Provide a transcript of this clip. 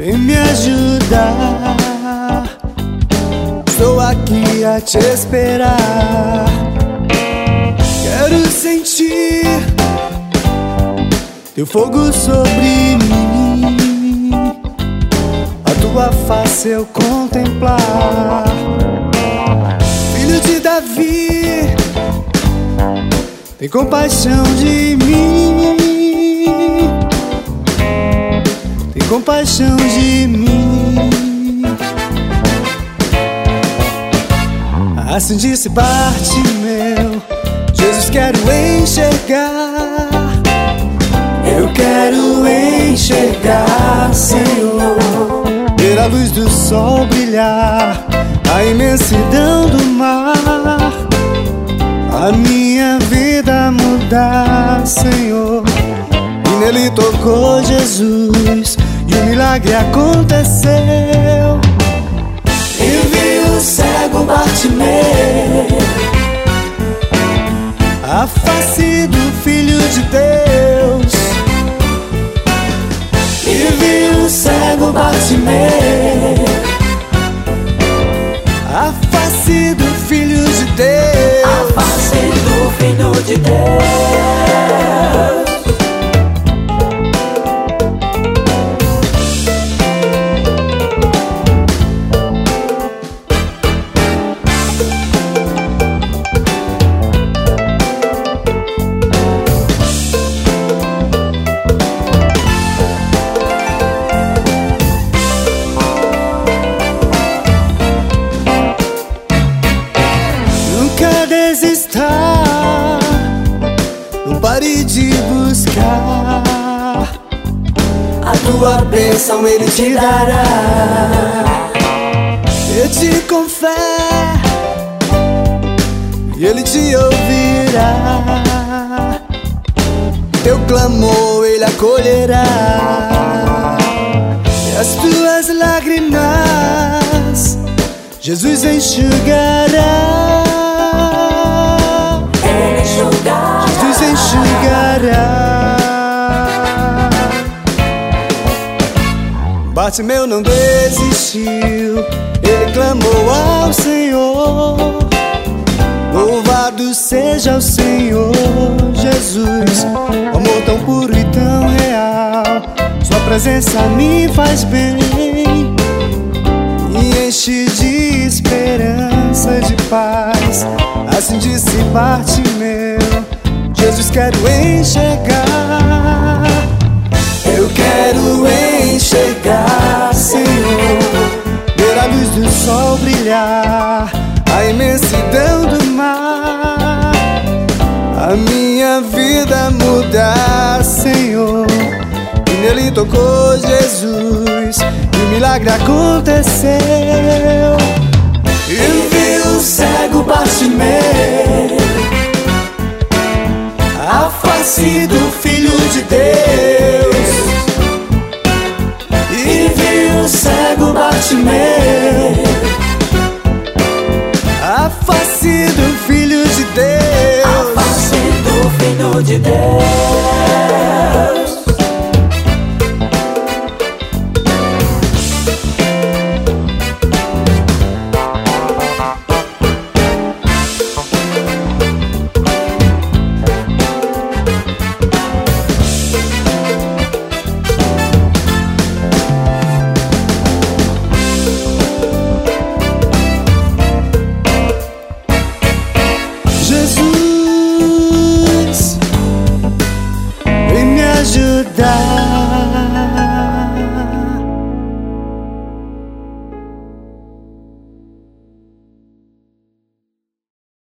Vem me ajudar. Estou aqui a te esperar. Quero sentir teu fogo sobre mim, a tua face eu contemplar. Filho de Davi, tem compaixão de mim, tem compaixão de mim. Assim disse Bartimeu: Jesus, quero enxergar. Eu quero enxergar, Senhor, ver a luz do sol brilhar, a imensidão do mar, a minha vida mudar, Senhor. E nele tocou Jesus e o milagre aconteceu. E vi o cego Bartimeu, a face do Filho de Deus. e vi o cego Bartimeu, A face do Filho de Deus. a face do Filho de Deus. Não pare de buscar, A tua bênção Ele te dará. pede com fé e Ele te ouvirá. Teu clamor Ele acolherá, e as tuas lágrimas Jesus enxugará. Jesus enxugará. Bartimeu não desistiu, ele clamou ao Senhor. Louvado seja o Senhor Jesus, amor tão puro e tão real. Sua presença me faz bem e enche de esperança, de paz. Assim disse Bartimeu: Jesus, quero enxergar. Eu quero enxergar, Senhor, ver a luz do sol brilhar, a imensidão do mar, a minha vida mudar, Senhor. E nele tocou Jesus e o milagre aconteceu. e vi o cego Bartimeu, A face do Filho de Deus. e vi o cego Bartimeu, A face do Filho de Deus. a face do Filho de Deus. Jesus, vem me ajudar.